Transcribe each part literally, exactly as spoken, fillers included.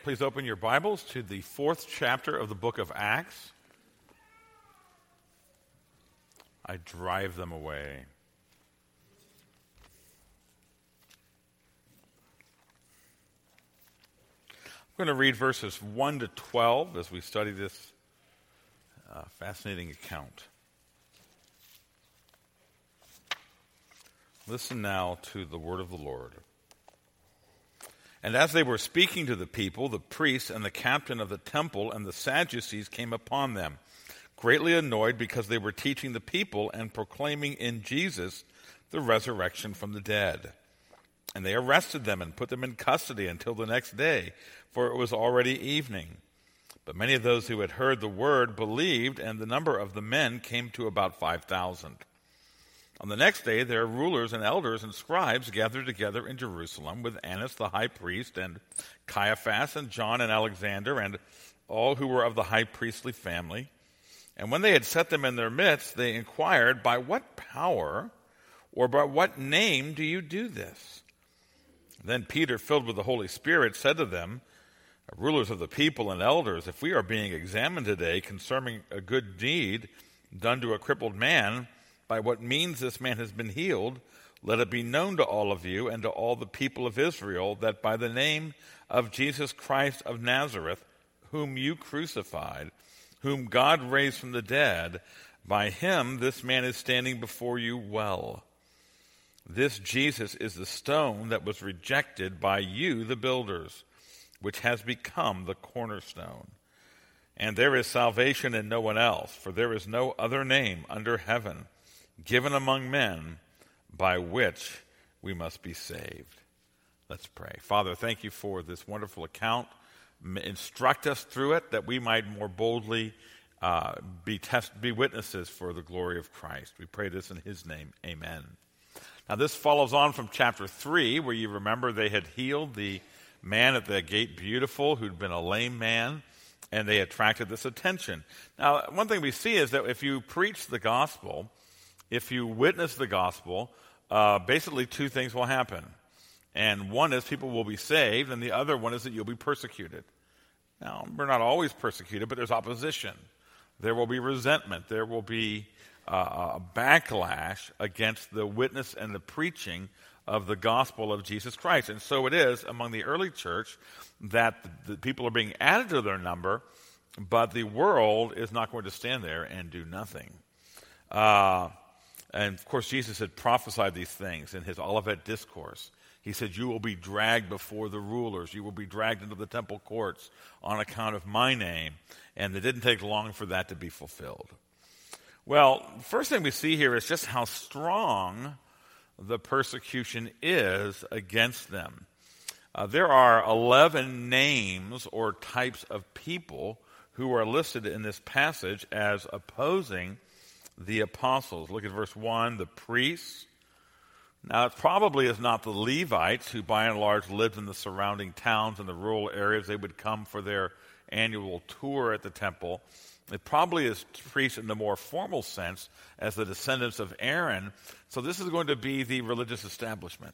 Please open your Bibles to the fourth chapter of the book of Acts. I drive them away. I'm going to read verses one to twelve as we study this uh, fascinating account. Listen now to the word of the Lord. And as they were speaking to the people, the priests and the captain of the temple and the Sadducees came upon them, greatly annoyed because they were teaching the people and proclaiming in Jesus the resurrection from the dead. And they arrested them and put them in custody until the next day, for it was already evening. But many of those who had heard the word believed, and the number of the men came to about five thousand. On the next day, their rulers and elders and scribes gathered together in Jerusalem with Annas the high priest and Caiaphas and John and Alexander and all who were of the high priestly family. And when they had set them in their midst, they inquired, "By what power or by what name do you do this?" Then Peter, filled with the Holy Spirit, said to them, "Rulers of the people and elders, if we are being examined today concerning a good deed done to a crippled man, by what means this man has been healed, let it be known to all of you and to all the people of Israel that by the name of Jesus Christ of Nazareth, whom you crucified, whom God raised from the dead, by him this man is standing before you well. This Jesus is the stone that was rejected by you, the builders, which has become the cornerstone. And there is salvation in no one else, for there is no other name under heaven given among men by which we must be saved." Let's pray. Father, thank you for this wonderful account. Instruct us through it that we might more boldly uh, be test, be witnesses for the glory of Christ. We pray this in his name. Amen. Now this follows on from chapter three, where you remember they had healed the man at the gate beautiful who'd been a lame man, and they attracted this attention. Now, one thing we see is that if you preach the gospel, if you witness the gospel, uh, basically two things will happen. And one is people will be saved, and the other one is that you'll be persecuted. Now, we're not always persecuted, but there's opposition. There will be resentment. There will be uh, a backlash against the witness and the preaching of the gospel of Jesus Christ. And so it is among the early church that the, the people are being added to their number, but the world is not going to stand there and do nothing. Uh, And, of course, Jesus had prophesied these things in his Olivet Discourse. He said, "You will be dragged before the rulers. You will be dragged into the temple courts on account of my name." And it didn't take long for that to be fulfilled. Well, first thing we see here is just how strong the persecution is against them. Uh, there are eleven names or types of people who are listed in this passage as opposing the apostles. Look at verse one, the priests. Now, it probably is not the Levites, who by and large lived in the surrounding towns and the rural areas. They would come for their annual tour at the temple. It probably is priests in the more formal sense as the descendants of Aaron. So this is going to be the religious establishment.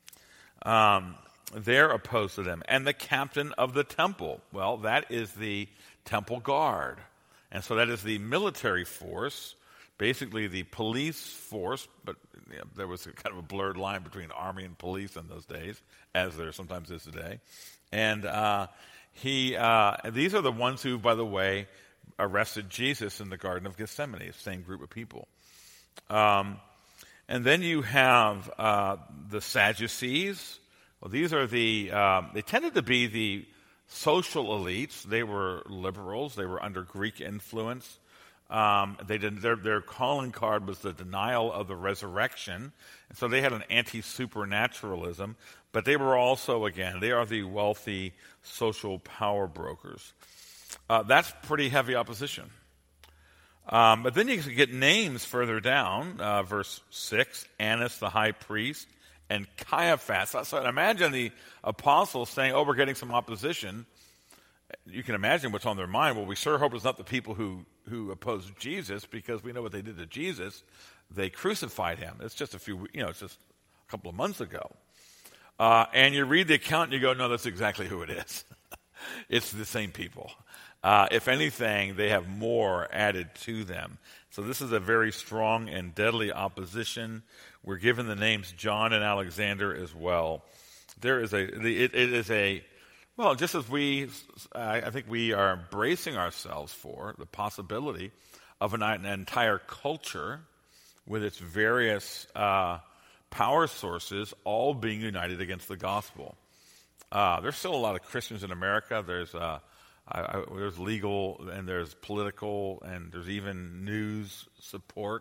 Um, they're opposed to them. And the captain of the temple. Well, that is the temple guard. And so that is the military force, basically the police force, but you know, there was a kind of a blurred line between army and police in those days, as there sometimes is today. And uh, he, uh, these are the ones who, by the way, arrested Jesus in the Garden of Gethsemane, same group of people. Um, and then you have uh, the Sadducees. Well, these are the, um, they tended to be the social elites. They were liberals. They were under Greek influence. Um, they did, their, their calling card was the denial of the resurrection. And so they had an anti-supernaturalism, but they were also, again, they are the wealthy social power brokers. Uh, that's pretty heavy opposition. Um, but then you can get names further down, uh, verse six, Annas the high priest and Caiaphas. So imagine the apostles saying, "Oh, we're getting some opposition." You can imagine what's on their mind. Well, we sure hope it's not the people who, who oppose Jesus, because we know what they did to Jesus. They crucified him. It's just a few, you know, it's just a couple of months ago. Uh, and you read the account and you go, no, that's exactly who it is. It's the same people. Uh, if anything, they have more added to them. So this is a very strong and deadly opposition. We're given the names John and Alexander as well. There is a, it, it is a, well, just as we, I, I think we are bracing ourselves for the possibility of an, an entire culture with its various uh, power sources all being united against the gospel. Uh, there's still a lot of Christians in America. There's uh, I, I, there's legal and there's political and there's even news support.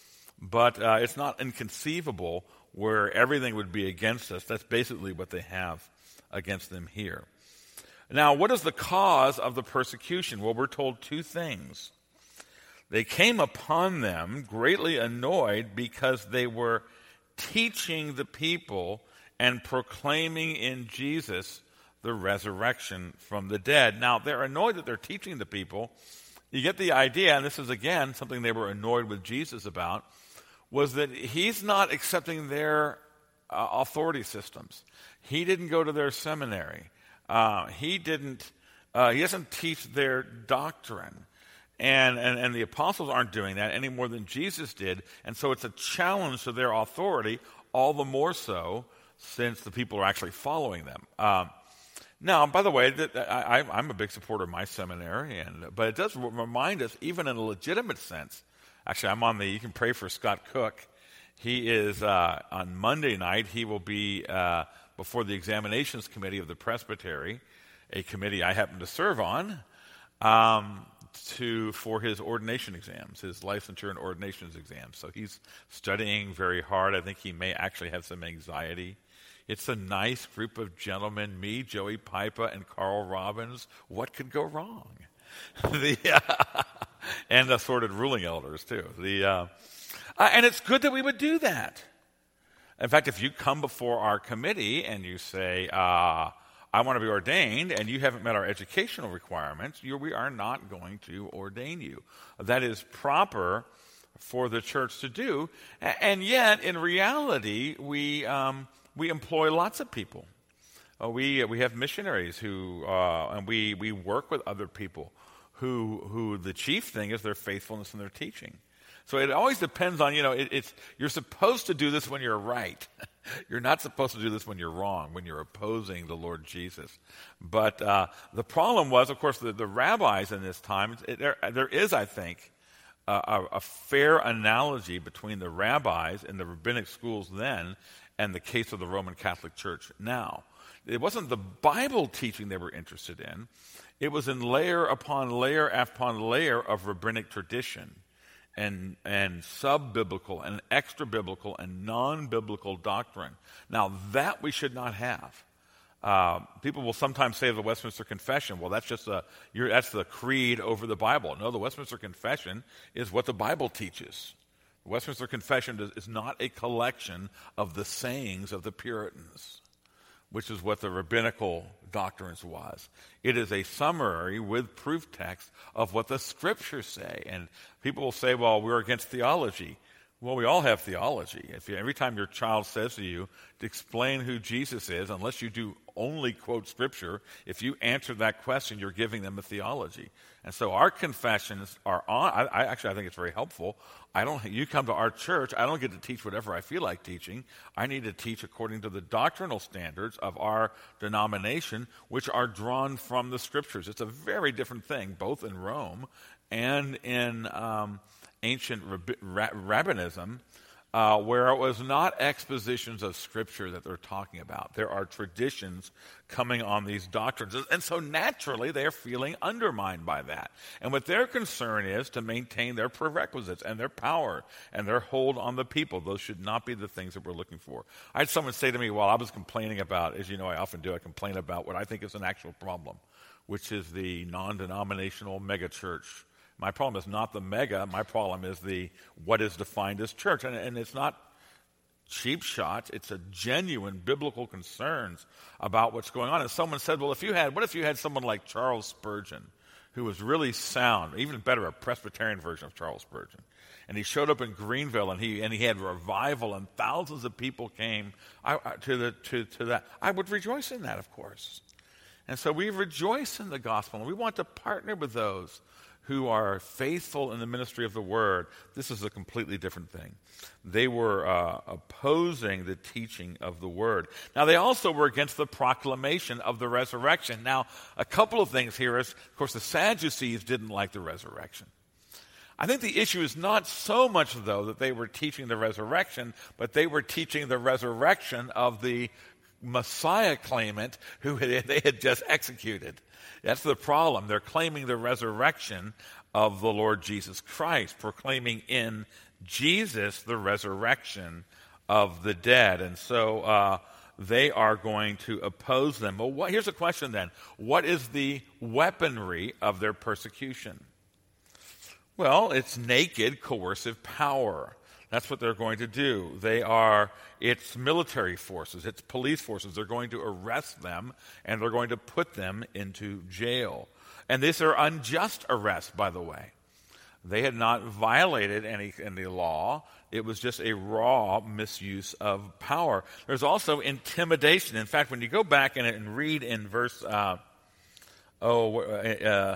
But uh, it's not inconceivable where everything would be against us. That's basically what they have against them here. Now, what is the cause of the persecution? Well, we're told two things. They came upon them greatly annoyed because they were teaching the people and proclaiming in Jesus the resurrection from the dead. Now, they're annoyed that they're teaching the people. You get the idea, and this is, again, something they were annoyed with Jesus about, was that he's not accepting their uh, authority systems. He didn't go to their seminary. Uh, he didn't, uh, he doesn't teach their doctrine. And, and, and the apostles aren't doing that any more than Jesus did. And so it's a challenge to their authority, all the more so since the people are actually following them. Um, now, by the way, that, I, I'm a big supporter of my seminary, and, but it does remind us, even in a legitimate sense. Actually, I'm on the, you can pray for Scott Cook. He is, uh, on Monday night, he will be uh, before the examinations committee of the presbytery, a committee I happen to serve on, um, to for his ordination exams, his licensure and ordinations exams. So he's studying very hard. I think he may actually have some anxiety. It's a nice group of gentlemen, me, Joey Pipa, and Carl Robbins. What could go wrong? the, uh, and assorted ruling elders, too. The, uh, uh, and it's good that we would do that. In fact, if you come before our committee and you say, uh, I want to be ordained, and you haven't met our educational requirements, you, we are not going to ordain you. That is proper for the church to do. And yet, in reality, we um, we employ lots of people. Uh, we we have missionaries who, uh, and we, we work with other people who who the chief thing is their faithfulness in their teaching. So it always depends on, you know, it, it's you're supposed to do this when you're right. You're not supposed to do this when you're wrong, when you're opposing the Lord Jesus. But uh, the problem was, of course, the, the rabbis in this time, it, there, there is, I think, uh, a, a fair analogy between the rabbis in the rabbinic schools then and the case of the Roman Catholic Church now. It wasn't the Bible teaching they were interested in. It was in layer upon layer upon layer of rabbinic tradition. And and sub-biblical and extra-biblical and non-biblical doctrine. Now, that we should not have. Uh, people will sometimes say of the Westminster Confession, well, that's just a, you're, that's the creed over the Bible. No, the Westminster Confession is what the Bible teaches. The Westminster Confession is, is not a collection of the sayings of the Puritans, which is what the rabbinical doctrines was. It is a summary with proof text of what the Scriptures say. And people will say, well, we're against theology. Well, we all have theology. If you, every time your child says to you to explain who Jesus is, unless you do only quote Scripture, if you answer that question, you're giving them a theology. And so our confessions are on. I, I actually I think it's very helpful. I don't. You come to our church, I don't get to teach whatever I feel like teaching. I need to teach according to the doctrinal standards of our denomination, which are drawn from the Scriptures. It's a very different thing, both in Rome and in um, ancient rab- ra- rabbinism, uh, where it was not expositions of Scripture that they're talking about. There are traditions coming on these doctrines. And so naturally, they're feeling undermined by that. And what their concern is to maintain their prerequisites and their power and their hold on the people. Those should not be the things that we're looking for. I had someone say to me while I was complaining about, as you know I often do, I complain about what I think is an actual problem, which is the non-denominational megachurch. My problem is not the mega. My problem is the what is defined as church. And, and it's not cheap shots. It's a genuine biblical concerns about what's going on. And someone said, well, if you had, what if you had someone like Charles Spurgeon, who was really sound, even better, a Presbyterian version of Charles Spurgeon. And he showed up in Greenville, and he and he had revival, and thousands of people came I, to the to to that. I would rejoice in that, of course. And so we rejoice in the gospel, and we want to partner with those who are faithful in the ministry of the word. This is a completely different thing. They were uh, opposing the teaching of the word. Now, they also were against the proclamation of the resurrection. Now, a couple of things here is, of course, the Sadducees didn't like the resurrection. I think the issue is not so much, though, that they were teaching the resurrection, but they were teaching the resurrection of the Messiah claimant who they had just executed. That's the problem. They're claiming the resurrection of the Lord Jesus Christ, proclaiming in Jesus the resurrection of the dead. And so uh, they are going to oppose them. Well, what, here's a question then. What is the weaponry of their persecution? Well, it's naked, coercive power. That's what they're going to do. They are, it's military forces, it's police forces. They're going to arrest them, and they're going to put them into jail. And these are unjust arrests, by the way. They had not violated any, any law. It was just a raw misuse of power. There's also intimidation. In fact, when you go back and, and read in verse, uh, oh, uh,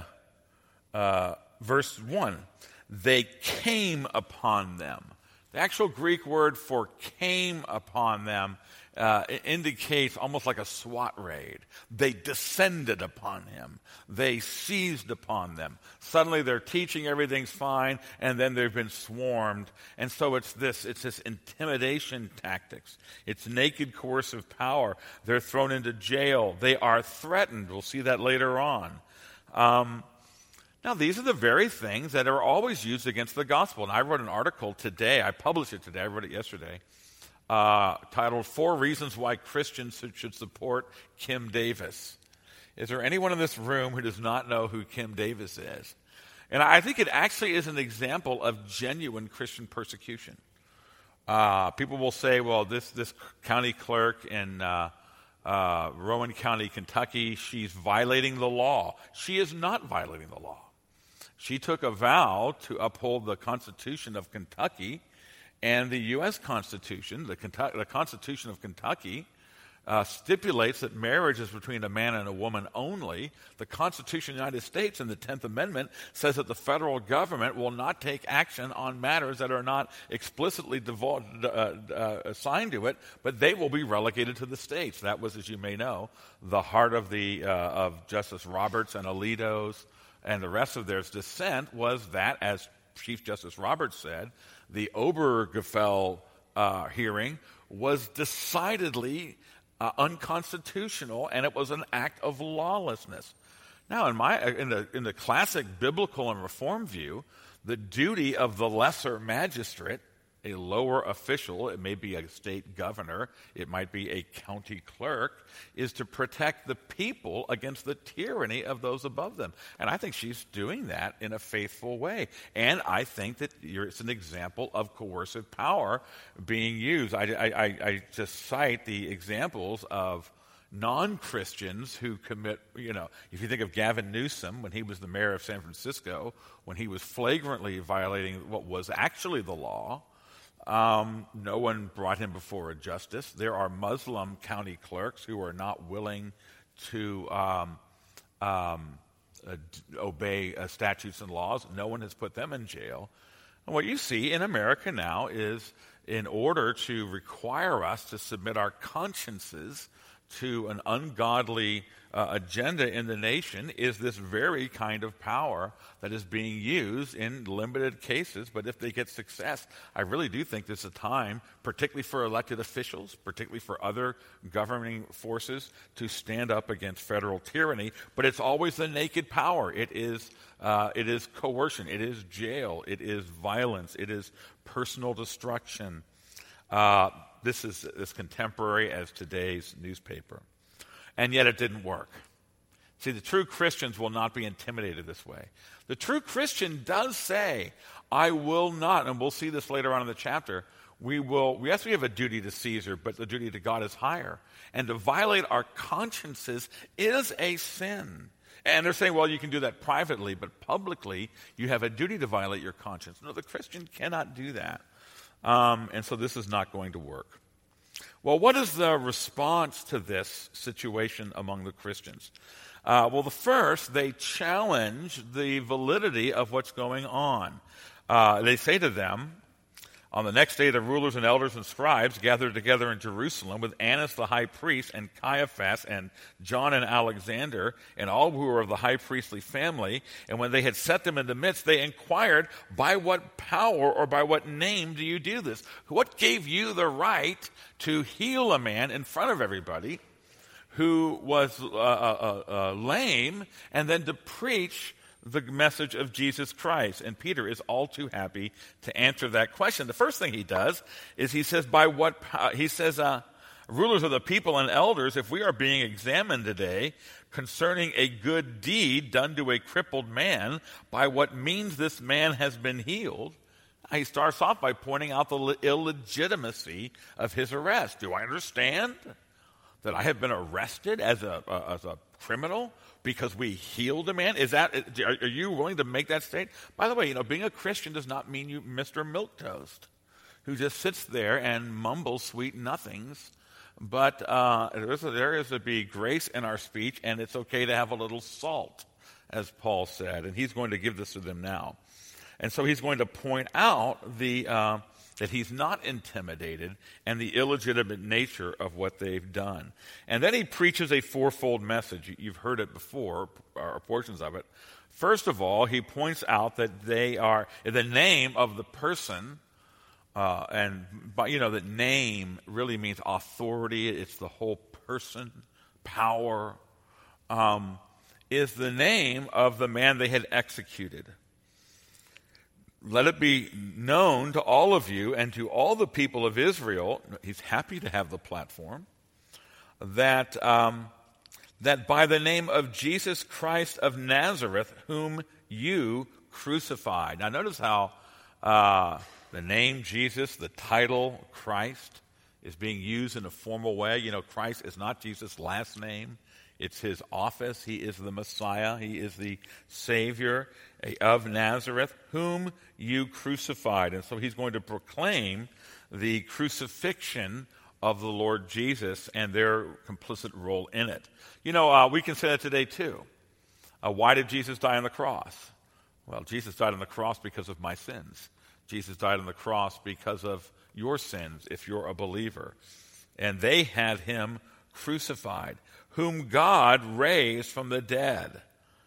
uh, verse one, they came upon them. The actual Greek word for came upon them uh, indicates almost like a SWAT raid. They descended upon him. They seized upon them. Suddenly they're teaching, everything's fine, and then they've been swarmed. And so it's this, it's this intimidation tactics. It's naked coercive power. They're thrown into jail. They are threatened. We'll see that later on. Um, Now, these are the very things that are always used against the gospel. And I wrote an article today. I published it today. I wrote it yesterday, uh, titled Four Reasons Why Christians Should Support Kim Davis. Is there anyone in this room who does not know who Kim Davis is? And I think it actually is an example of genuine Christian persecution. Uh, people will say, well, this, this county clerk in uh, uh, Rowan County, Kentucky, she's violating the law. She is not violating the law. She took a vow to uphold the Constitution of Kentucky, and the U S Constitution, the, Kentucky, the Constitution of Kentucky, uh, stipulates that marriage is between a man and a woman only. The Constitution of the United States in the tenth Amendment says that the federal government will not take action on matters that are not explicitly devolved, uh, uh, assigned to it, but they will be relegated to the states. That was, as you may know, the heart of, the, uh, of Justice Roberts and Alito's and the rest of their dissent was that, as Chief Justice Roberts said, the Obergefell uh, hearing was decidedly uh, unconstitutional, and it was an act of lawlessness. Now, in my in the in the classic biblical and reform view, the duty of the lesser magistrate, a lower official, it may be a state governor, it might be a county clerk, is to protect the people against the tyranny of those above them. And I think she's doing that in a faithful way. And I think that it's an example of coercive power being used. I, I, I just cite the examples of non-Christians who commit, you know, if you think of Gavin Newsom when he was the mayor of San Francisco, when he was flagrantly violating what was actually the law, Um, no one brought him before a justice. There are Muslim county clerks who are not willing to um, um, uh, d- obey uh, statutes and laws. No one has put them in jail. And what you see in America now is, in order to require us to submit our consciences to an ungodly uh, agenda in the nation, is this very kind of power that is being used in limited cases. But if they get success, I really do think this is a time, particularly for elected officials, particularly for other governing forces, to stand up against federal tyranny. But it's always the naked power. It is, uh, it is coercion. It is jail. It is violence. It is personal destruction. Uh, This is as contemporary as today's newspaper. And yet it didn't work. See, the true Christians will not be intimidated this way. The true Christian does say, I will not, and we'll see this later on in the chapter, we will, yes, we have a duty to Caesar, but the duty to God is higher. And to violate our consciences is a sin. And they're saying, well, you can do that privately, but publicly you have a duty to violate your conscience. No, the Christian cannot do that. Um, and so this is not going to work. Well, what is the response to this situation among the Christians? Uh, well, the first, they challenge the validity of what's going on. Uh, they say to them, on the next day, the rulers and elders and scribes gathered together in Jerusalem with Annas the high priest and Caiaphas and John and Alexander and all who were of the high priestly family. And when they had set them in the midst, they inquired, by what power or by what name do you do this? What gave you the right to heal a man in front of everybody who was uh, uh, uh, lame and then to preach the message of Jesus Christ? And Peter is all too happy to answer that question. The first thing he does is he says, by what, he says, uh, rulers of the people and elders, if we are being examined today concerning a good deed done to a crippled man, by what means this man has been healed, he starts off by pointing out the illegitimacy of his arrest. Do I understand that I have been arrested as a, uh, as a criminal because we healed a man? Is that, are, are you willing to make that statement? By the way, you know, being a Christian does not mean you Mister Milquetoast, who just sits there and mumbles sweet nothings. But uh, there, is a, there is to be grace in our speech, and it's okay to have a little salt, as Paul said. And he's going to give this to them now. And so he's going to point out the uh, that he's not intimidated and the illegitimate nature of what they've done. And then he preaches a fourfold message. You've heard it before, or portions of it. First of all, he points out that they are, the name of the person, uh, and, but you know, that name really means authority. It's the whole person, power, um, is the name of the man they had executed. Let it be known to all of you and to all the people of Israel, he's happy to have the platform, that, um, that by the name of Jesus Christ of Nazareth, whom you crucified. Now notice how uh, the name Jesus, the title Christ, is being used in a formal way. You know, Christ is not Jesus' last name. It's his office. He is the Messiah. He is the Savior of Nazareth, whom you crucified. And so he's going to proclaim the crucifixion of the Lord Jesus and their complicit role in it. You know, uh, we can say that today too. Uh, why did Jesus die on the cross? Well, Jesus died on the cross because of my sins. Jesus died on the cross because of your sins, if you're a believer. And they had him crucified, whom God raised from the dead.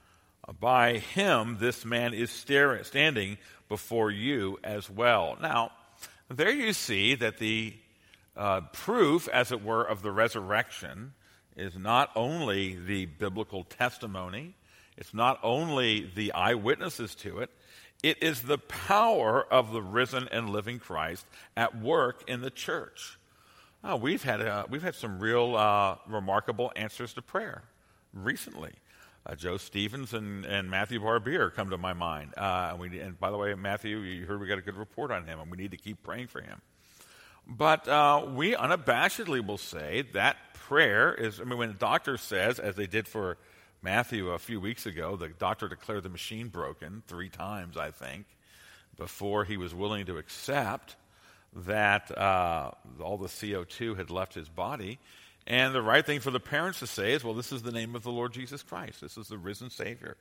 By him, this man is standing before you as well. Now, there you see that the uh, proof, as it were, of the resurrection is not only the biblical testimony, it's not only the eyewitnesses to it, it is the power of the risen and living Christ at work in the church. Oh, we've had uh, we've had some real uh, remarkable answers to prayer recently. Uh, Joe Stevens and, and Matthew Barbier come to my mind. Uh, and, we, and by the way, Matthew, you heard we got a good report on him, and we need to keep praying for him. But uh, we unabashedly will say that prayer is, I mean, when the doctor says, as they did for Matthew a few weeks ago, the doctor declared the machine broken three times, I think, before he was willing to accept that uh, all the C O two had left his body. And the right thing for the parents to say is, well, this is the name of the Lord Jesus Christ. This is the risen Savior.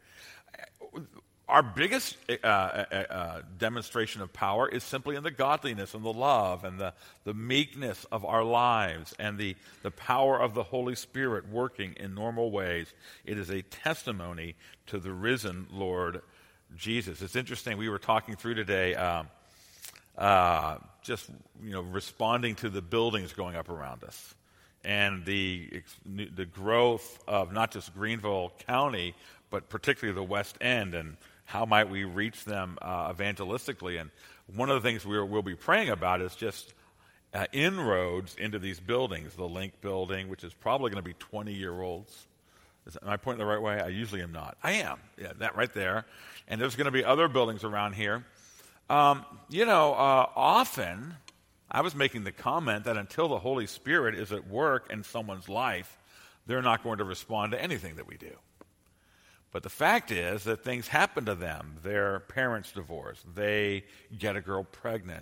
Our biggest uh, uh, demonstration of power is simply in the godliness and the love and the, the meekness of our lives and the, the power of the Holy Spirit working in normal ways. It is a testimony to the risen Lord Jesus. It's interesting. We were talking through today um, uh, just, you know, responding to the buildings going up around us and the the growth of not just Greenville County, but particularly the West End, and how might we reach them uh, evangelistically. And one of the things we will be praying about is just uh, inroads into these buildings, the Link building, which is probably going to be twenty-year-olds. Is, am I pointing the right way? I usually am not. I am. Yeah, that right there. And there's going to be other buildings around here. Um, you know, uh, often I was making the comment that until the Holy Spirit is at work in someone's life, they're not going to respond to anything that we do. But the fact is that things happen to them. Their parents divorce. They get a girl pregnant.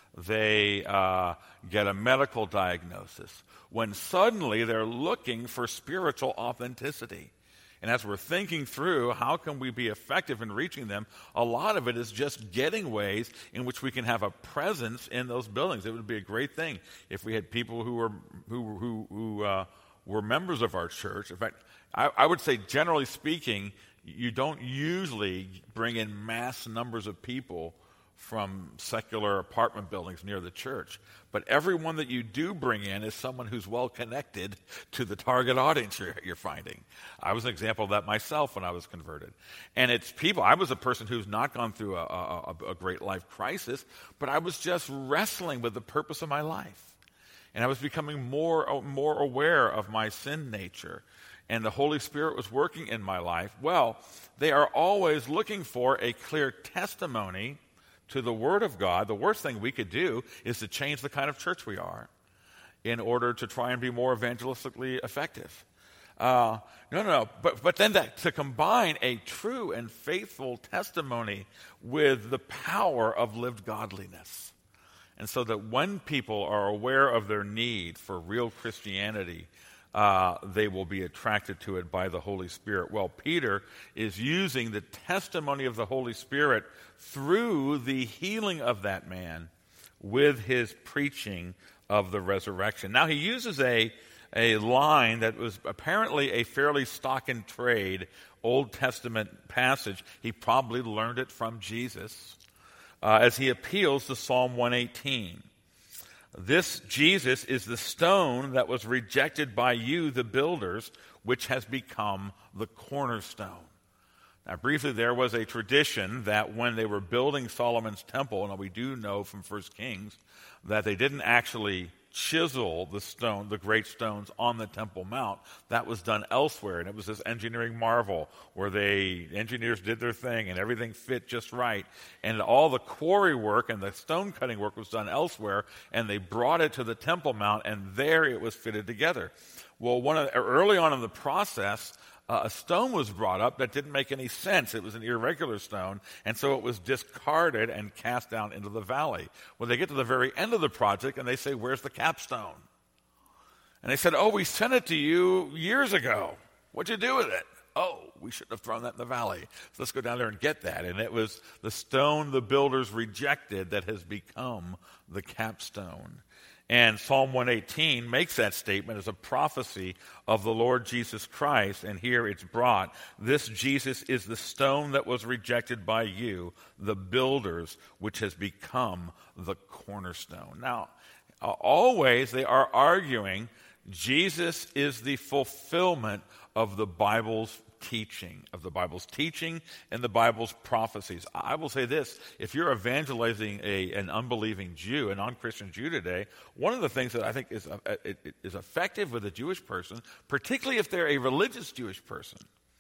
they uh, get a medical diagnosis, when suddenly they're looking for spiritual authenticity. And as we're thinking through how can we be effective in reaching them, a lot of it is just getting ways in which we can have a presence in those buildings. It would be a great thing if we had people who were who who, who uh, were members of our church. In fact, I, I would say, generally speaking, you don't usually bring in mass numbers of people from secular apartment buildings near the church. But everyone that you do bring in is someone who's well connected to the target audience you're, you're finding. I was an example of that myself when I was converted. And it's people, I was a person who's not gone through a, a, a great life crisis, but I was just wrestling with the purpose of my life. And I was becoming more, more aware of my sin nature. And the Holy Spirit was working in my life. Well, they are always looking for a clear testimony to the Word of God. The worst thing we could do is to change the kind of church we are in order to try and be more evangelistically effective. Uh, no, no, no. But, but then that, to combine a true and faithful testimony with the power of lived godliness. And so that when people are aware of their need for real Christianity, Uh, they will be attracted to it by the Holy Spirit. Well, Peter is using the testimony of the Holy Spirit through the healing of that man with his preaching of the resurrection. Now, he uses a, a line that was apparently a fairly stock-in-trade Old Testament passage. He probably learned it from Jesus uh, as he appeals to Psalm one eighteen. This Jesus is the stone that was rejected by you, the builders, which has become the cornerstone. Now, briefly, there was a tradition that when they were building Solomon's temple, and we do know from First Kings that they didn't actually chisel the stone, the great stones on the Temple Mount. That was done elsewhere, and it was this engineering marvel where they engineers did their thing and everything fit just right. And all the quarry work and the stone cutting work was done elsewhere, and they brought it to the Temple Mount, and there it was fitted together. Well, one of, early on in the process, Uh, a stone was brought up that didn't make any sense. It was an irregular stone, and so it was discarded and cast down into the valley. When they get to the very end of the project, and they say, "Where's the capstone?" And they said, "Oh, we sent it to you years ago. What'd you do with it?" "Oh, we shouldn't have thrown that in the valley. So let's go down there and get that." And it was the stone the builders rejected that has become the capstone. And Psalm one eighteen makes that statement as a prophecy of the Lord Jesus Christ, and here it's brought. This Jesus is the stone that was rejected by you, the builders, which has become the cornerstone. Now, uh, always they are arguing Jesus is the fulfillment of the Bible's teaching, of the Bible's teaching and the Bible's prophecies. I will say this, if you're evangelizing a, an unbelieving Jew, a non-Christian Jew today, one of the things that I think is, uh, it, it is effective with a Jewish person, particularly if they're a religious Jewish person,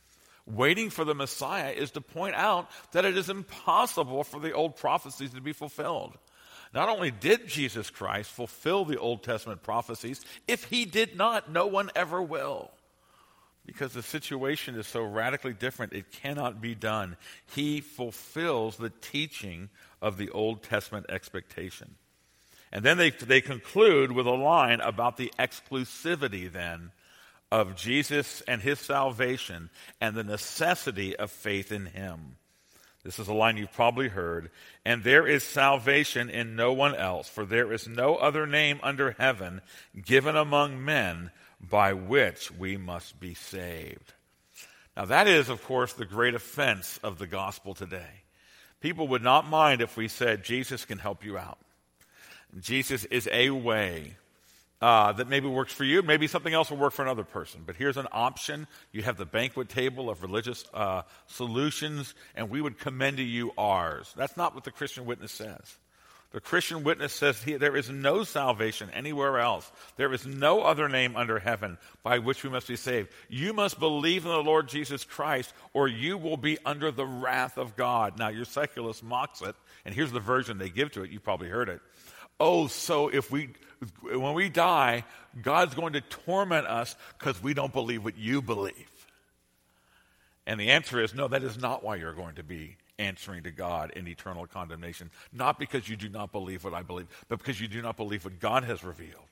waiting for the Messiah, is to point out that it is impossible for the old prophecies to be fulfilled. Not only did Jesus Christ fulfill the Old Testament prophecies, if he did not, no one ever will. Because the situation is so radically different, it cannot be done. He fulfills the teaching of the Old Testament expectation. And then they, they conclude with a line about the exclusivity then of Jesus and his salvation and the necessity of faith in him. This is a line you've probably heard. "And there is salvation in no one else, for there is no other name under heaven given among men by which we must be saved." Now that is, of course, the great offense of the gospel today. People would not mind if we said Jesus can help you out. Jesus is a way uh, that maybe works for you. Maybe something else will work for another person. But here's an option. You have the banquet table of religious uh, solutions, and we would commend to you ours. That's not what the Christian Witness says. The Christian Witness says he, there is no salvation anywhere else. There is no other name under heaven by which we must be saved. You must believe in the Lord Jesus Christ, or you will be under the wrath of God. Now, your secularist mocks it, and here's the version they give to it. You probably heard it. "Oh, so if we, when we die, God's going to torment us because we don't believe what you believe." And the answer is, no, that is not why you're going to be answering to God in eternal condemnation. Not because you do not believe what I believe, but because you do not believe what God has revealed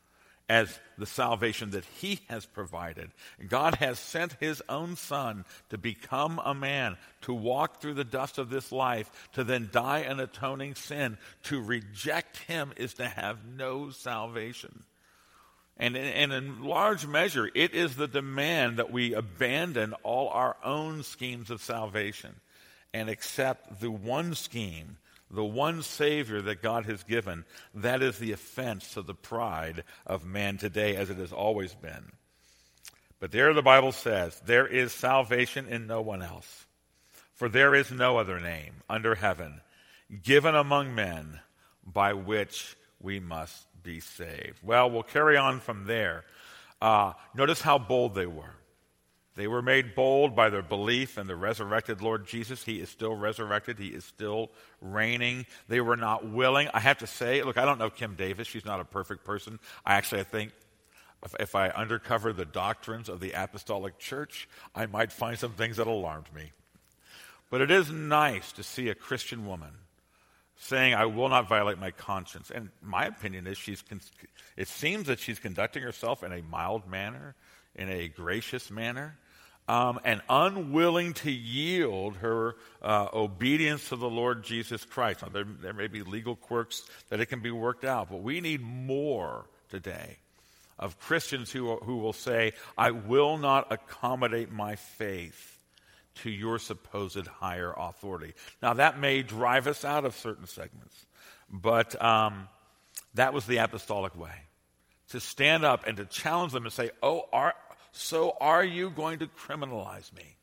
as the salvation that he has provided. God has sent his own Son to become a man, to walk through the dust of this life, to then die an atoning sin. To reject him is to have no salvation. And in, and in large measure, it is the demand that we abandon all our own schemes of salvation and accept the one scheme, the one Savior that God has given. That is the offense to the pride of man today, as it has always been. But there the Bible says, there is salvation in no one else. For there is no other name under heaven given among men by which we must be saved. Well, we'll carry on from there. Uh, notice how bold they were. They were made bold by their belief in the resurrected Lord Jesus. He is still resurrected. He is still reigning. They were not willing. I have to say, look, I don't know Kim Davis. She's not a perfect person. I actually I think if, if I undercover the doctrines of the Apostolic Church, I might find some things that alarmed me. But it is nice to see a Christian woman saying, I will not violate my conscience. And my opinion is she's. It seems that she's conducting herself in a mild manner, in a gracious manner, um, and unwilling to yield her uh, obedience to the Lord Jesus Christ. Now, there, there may be legal quirks that it can be worked out, but we need more today of Christians who, who will say, I will not accommodate my faith to your supposed higher authority. Now, that may drive us out of certain segments, but um, that was the apostolic way. To stand up and to challenge them and say, oh, are, so are you going to criminalize me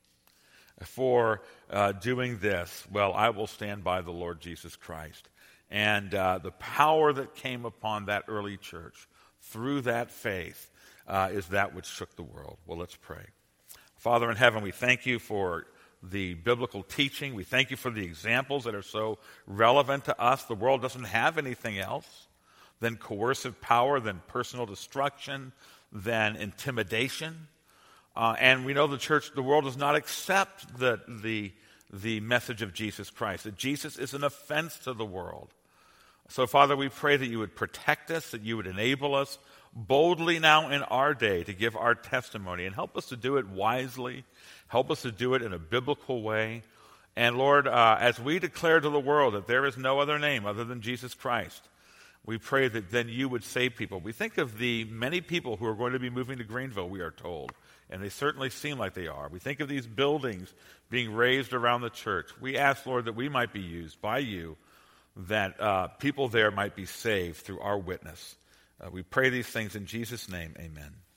for uh, doing this? Well, I will stand by the Lord Jesus Christ. And uh, the power that came upon that early church through that faith uh, is that which shook the world. Well, let's pray. Father in heaven, we thank you for the biblical teaching. We thank you for the examples that are so relevant to us. The world doesn't have anything else than coercive power, than personal destruction, than intimidation. Uh, and we know the church, the world does not accept the, the, the message of Jesus Christ, that Jesus is an offense to the world. So, Father, we pray that you would protect us, that you would enable us boldly now in our day to give our testimony, and help us to do it wisely, help us to do it in a biblical way. And Lord, uh, as we declare to the world that there is no other name other than Jesus Christ, we pray that then you would save people. We think of the many people who are going to be moving to Greenville, we are told, and they certainly seem like they are. We think of these buildings being raised around the church. We ask, Lord, that we might be used by you, that uh, people there might be saved through our witness. Uh, we pray these things in Jesus' name, amen.